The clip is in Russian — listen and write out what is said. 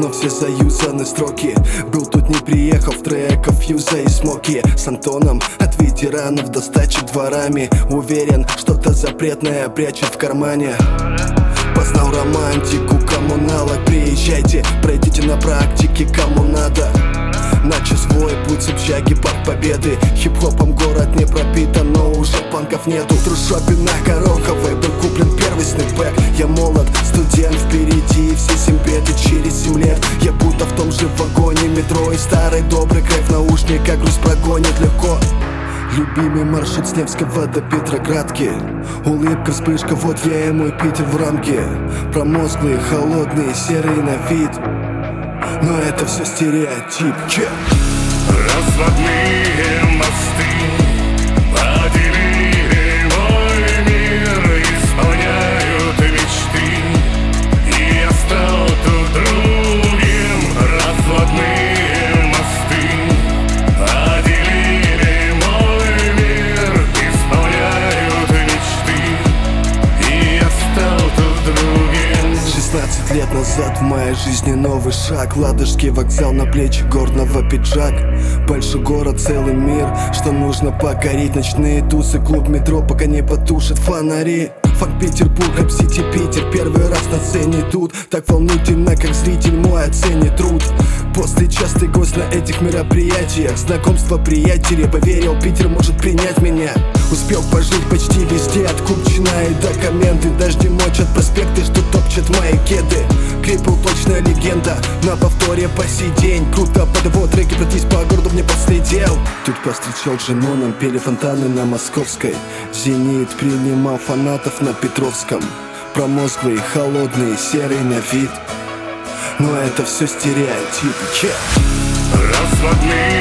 но все заюзаны строки. Был тут не приехав, треков Юза и Смоки. С Антоном от ветеранов до стачи дворами. Уверен, что-то запретное прячет в кармане. Познал романтику коммуналок. Приезжайте, пройдите на практике, кому надо. Начал свой путь с общаги Парк Победы. Хип-хопом город не пропитан, но уже панков нету. В трущобе на Гороховой был куплен первый снэпбэк. Я молод, студент, впереди все 7 бед. И через 7 лет я будто в том же вагоне метро. И старый добрый кайф в наушниках груз прогонит легко. Любимый маршрут с Невского до Петроградки. Улыбка, вспышка, вот я и мой Питер в рамке. Промозглые, холодные, серые на вид, но это все стереотип. Разводные мосты поделили мой мир, исполняют мечты, и я стал тут другим. Разводные мосты поделили мой мир, исполняют мечты, и я стал тут другим. 16 лет назад в моей жизни новый шаг. Ладожский вокзал, на плечи горного пиджак. Большой город, целый мир, что нужно покорить. Ночные тусы, клуб, метро, пока не потушит фонари. Санкт-Петербург, Рэп-Сити, Питер, первый раз на сцене тут. Так волнительно, как зритель мой оценит труд. После частый гость на этих мероприятиях. Знакомство приятелей, поверил, Питер может принять меня. Успел пожить почти везде, от Купчино и до Комменты. Дожди мочат проспекты, что топчат мои кеды. Крипл точная легенда, на повторе по сей день. Круто под его треки пройтись по городу мне подследел. Тут повстречал жену, нам пели фонтаны на Московской. Зенит принимал фанатов на Петровском. Промозглые, холодные, серые на вид, но это все стереотипы. Разводные